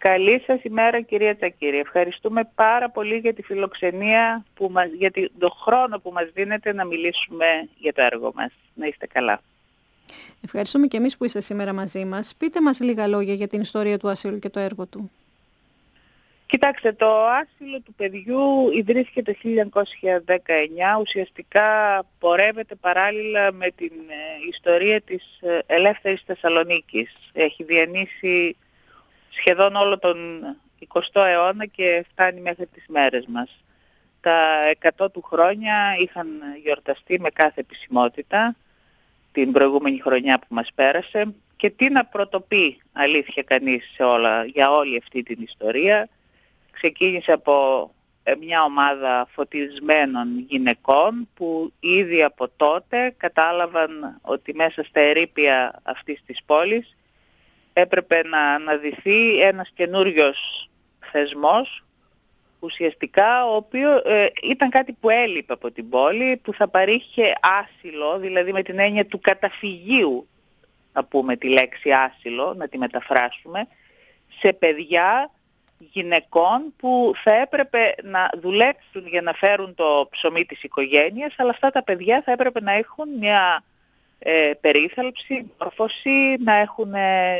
Καλή σας ημέρα, κυρία Τσακύρη. Ευχαριστούμε πάρα πολύ για τη φιλοξενία, για τον χρόνο που μας δίνετε να μιλήσουμε για το έργο μας. Να είστε καλά. Ευχαριστούμε και εμείς που είστε σήμερα μαζί μας. Πείτε μας λίγα λόγια για την ιστορία του ασύλου και το έργο του. Κοιτάξτε, το άσυλο του παιδιού ιδρύθηκε το 1919, ουσιαστικά πορεύεται παράλληλα με την ιστορία της ελεύθερης Θεσσαλονίκης. Έχει διανύσει σχεδόν όλο τον 20ο αιώνα και φτάνει μέχρι τις μέρες μας. Τα 100 του χρόνια είχαν γιορταστεί με κάθε επισημότητα την προηγούμενη χρονιά που μας πέρασε και τι να πρωτοπεί αλήθεια κανείς για όλη αυτή την ιστορία. Ξεκίνησε από μια ομάδα φωτισμένων γυναικών που ήδη από τότε κατάλαβαν ότι μέσα στα ερείπια αυτής της πόλης έπρεπε να αναδυθεί ένας καινούριος θεσμός, ουσιαστικά, ο οποίος ήταν κάτι που έλειπε από την πόλη, που θα παρήχε άσυλο, δηλαδή με την έννοια του καταφυγίου, να πούμε τη λέξη άσυλο, να τη μεταφράσουμε, σε παιδιά γυναικών που θα έπρεπε να δουλέψουν για να φέρουν το ψωμί της οικογένειας, αλλά αυτά τα παιδιά θα έπρεπε να έχουν μια περίθαλψη, μόρφωση, να έχουν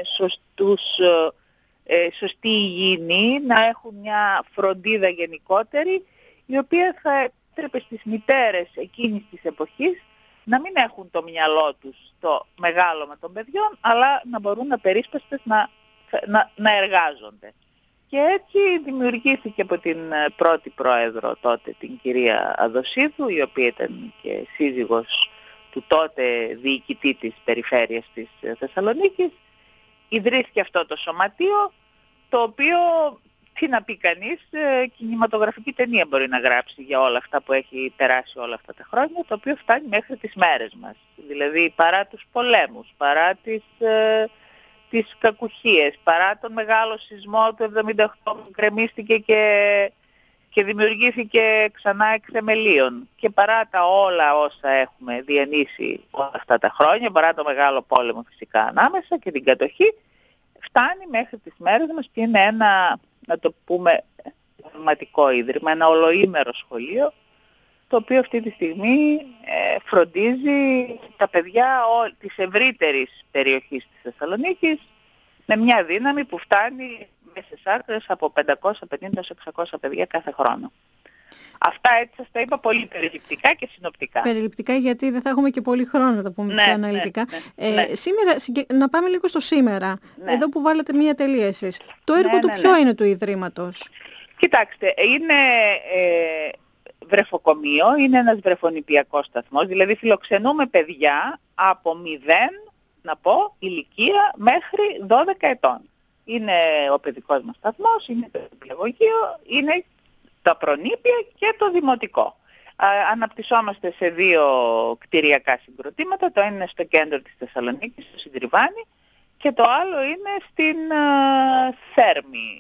σωστή υγιεινή, να έχουν μια φροντίδα γενικότερη, η οποία θα έπρεπε στις μητέρες εκείνης της εποχής να μην έχουν το μυαλό τους στο μεγάλωμα των παιδιών, αλλά να μπορούν απερίσπαστες να εργάζονται. Και έτσι δημιουργήθηκε από την πρώτη πρόεδρο τότε, την κυρία Αδοσίδου, η οποία ήταν και σύζυγος του τότε διοικητή της περιφέρειας της Θεσσαλονίκης, ιδρύθηκε αυτό το σωματείο, το οποίο, τι να πει κανείς, κινηματογραφική ταινία μπορεί να γράψει για όλα αυτά που έχει περάσει όλα αυτά τα χρόνια, το οποίο φτάνει μέχρι τις μέρες μας. Δηλαδή παρά τους πολέμους, παρά τις κακουχίες, παρά τον μεγάλο σεισμό του 1978 που γκρεμίστηκε και δημιουργήθηκε ξανά εκ θεμελίων, και παρά τα όλα όσα έχουμε διανύσει όλα αυτά τα χρόνια, παρά το μεγάλο πόλεμο φυσικά ανάμεσα και την κατοχή, φτάνει μέχρι τις μέρες μας και είναι ένα, να το πούμε, πραγματικό ίδρυμα, ένα ολοήμερο σχολείο, το οποίο αυτή τη στιγμή φροντίζει τα παιδιά της ευρύτερης περιοχής της Θεσσαλονίκης με μια δύναμη που φτάνει μέσες άκρες από 550-600 παιδιά κάθε χρόνο. Αυτά έτσι σας τα είπα πολύ περιληπτικά και συνοπτικά. Περιληπτικά, γιατί δεν θα έχουμε και πολύ χρόνο να τα πούμε πιο αναλυτικά. Σήμερα, να πάμε λίγο στο σήμερα, εδώ που βάλατε μία τελεία εσείς. Το έργο του ποιο είναι του Ιδρύματος? Κοιτάξτε, είναι βρεφοκομείο, είναι ένας βρεφονηπιακός σταθμός, δηλαδή φιλοξενούμε παιδιά από 0 ηλικία μέχρι 12 ετών. Είναι ο παιδικός μας σταθμός, είναι το νηπιαγωγείο, είναι τα προνήπια και το δημοτικό. Αναπτυσσόμαστε σε 2 κτηριακά συγκροτήματα, το ένα είναι στο κέντρο της Θεσσαλονίκης, στο Συντριβάνι, και το άλλο είναι στην Θέρμη,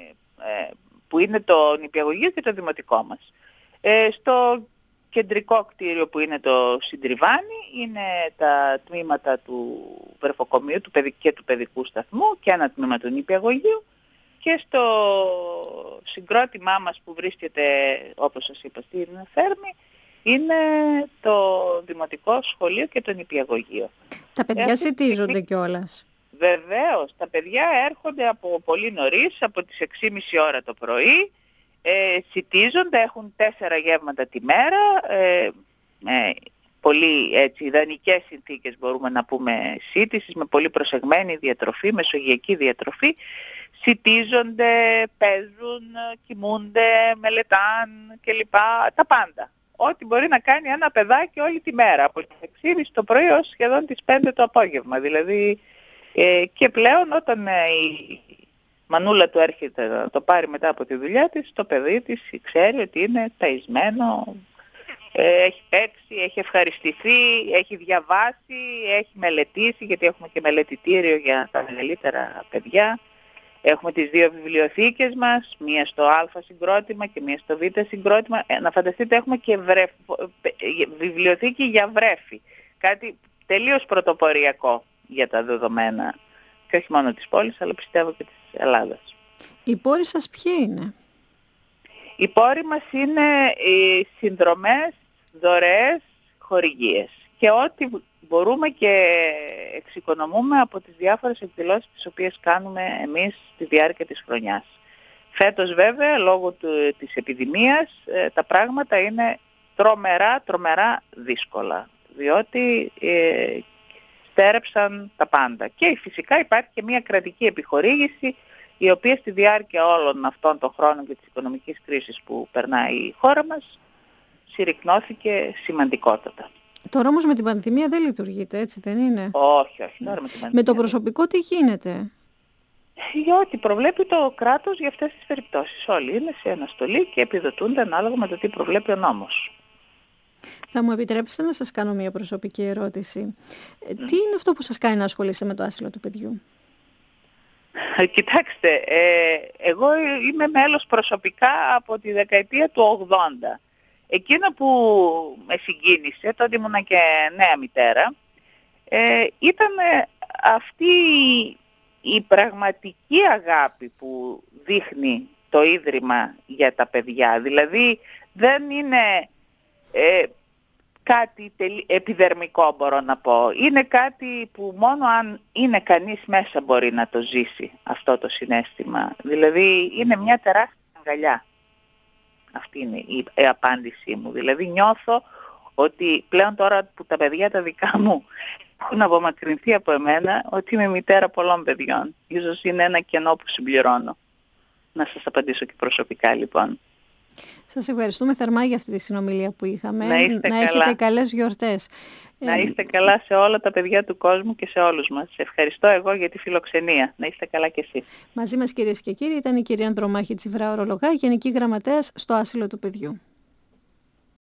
που είναι το νηπιαγωγείο και το δημοτικό μας. Στο κεντρικό κτίριο που είναι το Συντριβάνι είναι τα τμήματα του βρεφοκομείου και του παιδικού σταθμού και ένα τμήμα του νηπιαγωγείου, και στο συγκρότημά μας που βρίσκεται, όπως σας είπα, στην Θέρμη, είναι το δημοτικό σχολείο και το νηπιαγωγείο. Τα παιδιά ζητίζονται κιόλας? Βεβαίως, τα παιδιά έρχονται από πολύ νωρίς, από τις 6.30 ώρα το πρωί, σιτίζονται, έχουν 4 γεύματα τη μέρα, πολύ έτσι ιδανικές συνθήκες μπορούμε να πούμε σύτησης, με πολύ προσεγμένη διατροφή, μεσογειακή διατροφή, σιτίζονται, παίζουν, κοιμούνται, μελετάν κλπ. Τα πάντα. Ό,τι μπορεί να κάνει ένα παιδάκι όλη τη μέρα, από τις 6.30 το πρωί ως σχεδόν τις 5 το απόγευμα. Δηλαδή, και πλέον όταν η μανούλα του έρχεται να το πάρει μετά από τη δουλειά της, το παιδί της ξέρει ότι είναι ταϊσμένο, έχει παίξει, έχει ευχαριστηθεί, έχει διαβάσει, έχει μελετήσει, γιατί έχουμε και μελετητήριο για τα μεγαλύτερα παιδιά. Έχουμε τις 2 βιβλιοθήκες μας, μία στο Α συγκρότημα και μία στο Β συγκρότημα. Να φανταστείτε, έχουμε και βιβλιοθήκη για βρέφη. Κάτι τελείως πρωτοποριακό για τα δεδομένα, και όχι μόνο της πόλης, αλλά πιστεύω και της Ελλάδας. Οι πόροι σας ποιοι είναι? Οι πόροι μας είναι οι συνδρομές, δωρεές, χορηγίες και ό,τι μπορούμε και εξοικονομούμε από τις διάφορες εκδηλώσεις τις οποίες κάνουμε εμείς στη διάρκεια της χρονιάς. Φέτος βέβαια λόγω της επιδημίας τα πράγματα είναι τρομερά δύσκολα, διότι στέρεψαν τα πάντα. Και φυσικά υπάρχει και μια κρατική επιχορήγηση η οποία στη διάρκεια όλων αυτών των χρόνων και της οικονομικής κρίσης που περνάει η χώρα μας συρρικνώθηκε σημαντικότατα. Τώρα όμως με την πανδημία δεν λειτουργείτε, έτσι δεν είναι? Όχι, τώρα με την πανδημία. Με το προσωπικό τι γίνεται? Για ό,τι προβλέπει το κράτος για αυτές τις περιπτώσεις. Όλοι είναι σε αναστολή και επιδοτούνται ανάλογα με το τι προβλέπει ο νόμος. Θα μου επιτρέψετε να σας κάνω μια προσωπική ερώτηση. Τι είναι αυτό που σας κάνει να ασχολείστε με το άσυλο του παιδιού? Κοιτάξτε, εγώ είμαι μέλος προσωπικά από τη δεκαετία του 80. Εκείνο που με συγκίνησε, τότε ήμουνα και νέα μητέρα, ήταν αυτή η πραγματική αγάπη που δείχνει το Ίδρυμα για τα παιδιά. Δηλαδή δεν είναι κάτι επιδερμικό, μπορώ να πω. Είναι κάτι που μόνο αν είναι κανείς μέσα μπορεί να το ζήσει αυτό το συναίσθημα. Δηλαδή είναι μια τεράστια αγκαλιά. Αυτή είναι η απάντησή μου. Δηλαδή νιώθω ότι πλέον τώρα που τα παιδιά τα δικά μου έχουν απομακρυνθεί από εμένα, ότι είμαι μητέρα πολλών παιδιών. Ίσως είναι ένα κενό που συμπληρώνω. Να σας απαντήσω και προσωπικά λοιπόν. Σας ευχαριστούμε θερμά για αυτή τη συνομιλία που είχαμε. Να έχετε καλές γιορτές. Να είστε καλά σε όλα τα παιδιά του κόσμου και σε όλους μας. Ευχαριστώ εγώ για τη φιλοξενία. Να είστε καλά κι εσείς. Μαζί μας κυρίες και κύριοι ήταν η κυρία Ανδρομάχη Τσιβρά Ορολογά, Γενική Γραμματέας στο Άσυλο του Παιδιού.